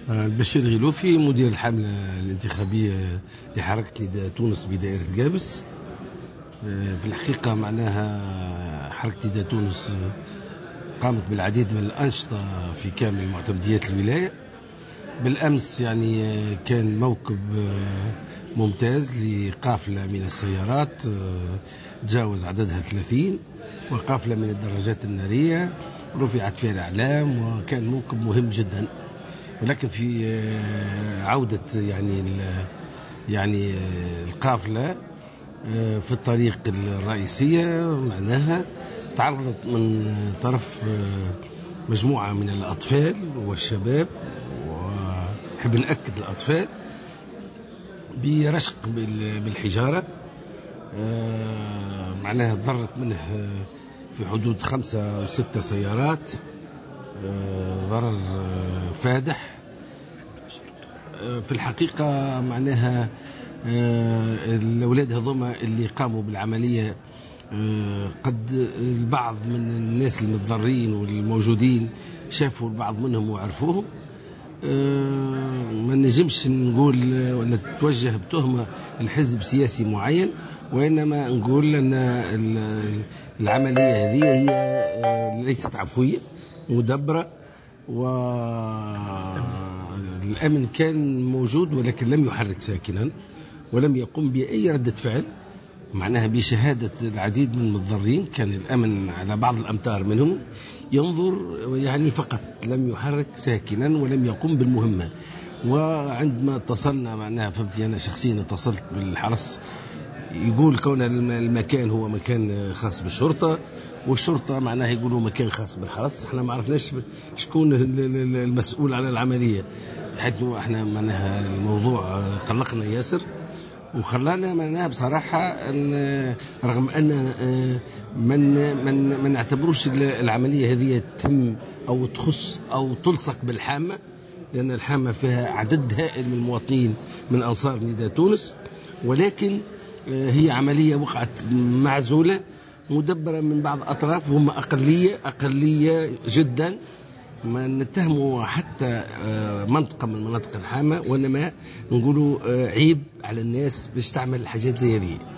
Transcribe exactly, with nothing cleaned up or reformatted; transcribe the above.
البشير غلوفي، مدير الحملة الانتخابية لحركة نداء تونس بدائرة قابس. في الحقيقة معناها حركة نداء تونس قامت بالعديد من الأنشطة في كامل معتمديات الولاية. بالأمس يعني كان موكب ممتاز لقافلة من السيارات تجاوز عددها ثلاثين، وقافلة من الدراجات النارية رفعت فيها الأعلام، وكان موكب مهم جدا. ولكن في عودة يعني يعني القافلة في الطريق الرئيسية معناها تعرضت من طرف مجموعة من الأطفال والشباب، وحب نأكد الأطفال، برشق بالحجارة. معناها ضرت منه في حدود خمسة أو ستة سيارات، ضرر فادح. في الحقيقة معناها الأولاد هذوما اللي قاموا بالعملية قد البعض من الناس المتضررين والموجودين شافوا البعض منهم وعرفوهم. ما نجمش نقول ولا توجه بتهمة الحزب سياسي معين، وإنما نقول أن العملية هذه هي ليست عفوية، مدبرة، والأمن كان موجود ولكن لم يحرك ساكنا ولم يقم بأي ردة فعل. معناها بشهادة العديد من المتضررين كان الأمن على بعض الأمتار منهم ينظر يعني فقط، لم يحرك ساكنا ولم يقم بالمهمة. وعندما اتصلنا معناها فبدي أنا شخصيا اتصلت بالحرس، يقول كون المكان هو مكان خاص بالشرطة، والشرطة معناها يقولوا مكان خاص بالحرس. احنا ما عرفناش شكون المسؤول على العملية، حيث احنا معناها الموضوع قلقنا ياسر، وخلانا معناها بصراحة أن رغم أن من من ما نعتبروش العملية هذه تهم أو تخص أو تلصق بالحامة، لأن الحامة فيها عدد هائل من المواطنين من أنصار نداء تونس، ولكن هي عملية وقعت معزولة مدبرة من بعض أطراف، هم أقلية أقلية جدا، ما نتهموا حتى منطقة من مناطق الحامة، وإنما نقولوا عيب على الناس باش تعمل الحاجات زي هذه.